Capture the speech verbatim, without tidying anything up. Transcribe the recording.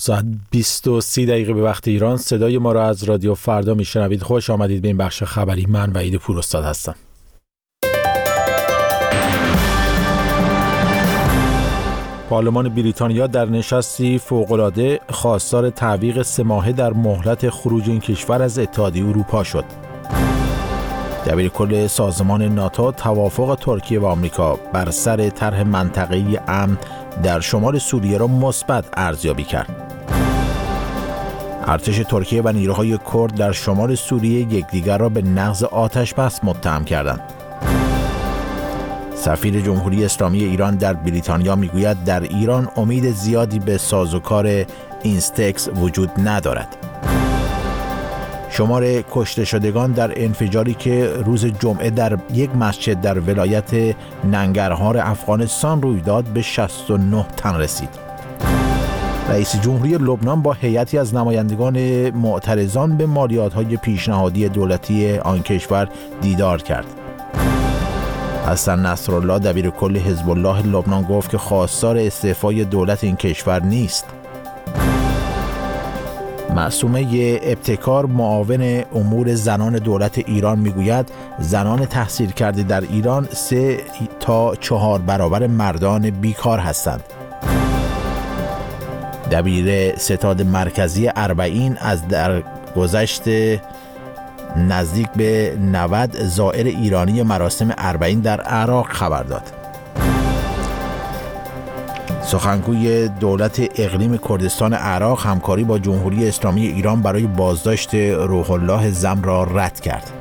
ساعت بیست و سی دقیقه به وقت ایران. صدای ما را از رادیو فردا میشنوید. خوش آمدید به این بخش خبری. من وحید پوراستاد هستم. پارلمان بریتانیا در نشستی فوق‌العاده خواستار تعویق سه ماهه در مهلت خروج این کشور از اتحادیه اروپا شد. دبیرکل سازمان ناتو توافق ترکیه و آمریکا بر سر طرح منطقه‌ای امن در شمال سوریه را مثبت ارزیابی کرد. ارتش ترکیه و نیروهای کرد در شمال سوریه یکدیگر را به نقض آتش‌بس متهم کردند. سفیر جمهوری اسلامی ایران در بریتانیا میگوید در ایران امید زیادی به سازوکار اینستکس وجود ندارد. شمار کشته شدگان در انفجاری که روز جمعه در یک مسجد در ولایت ننگرهار افغانستان روی داد به شصت و نه تن رسید. رئیس جمهوری لبنان با هیئتی از نمایندگان معترضان به مالیات‌های پیشنهادی دولتی آن کشور دیدار کرد. حسن نصرالله دبیرکل حزب الله لبنان گفت که خواستار استعفای دولت این کشور نیست. معصومه ابتکار معاون امور زنان دولت ایران میگوید زنان تحصیل کرده در ایران سه تا چهار برابر مردان بیکار هستند. دبیر ستاد مرکزی اربعین از در گذشت نزدیک به نود زائر ایرانی مراسم اربعین در عراق خبر داد. سخنگوی دولت اقلیم کردستان عراق همکاری با جمهوری اسلامی ایران برای بازداشت روح الله زم را رد کرد.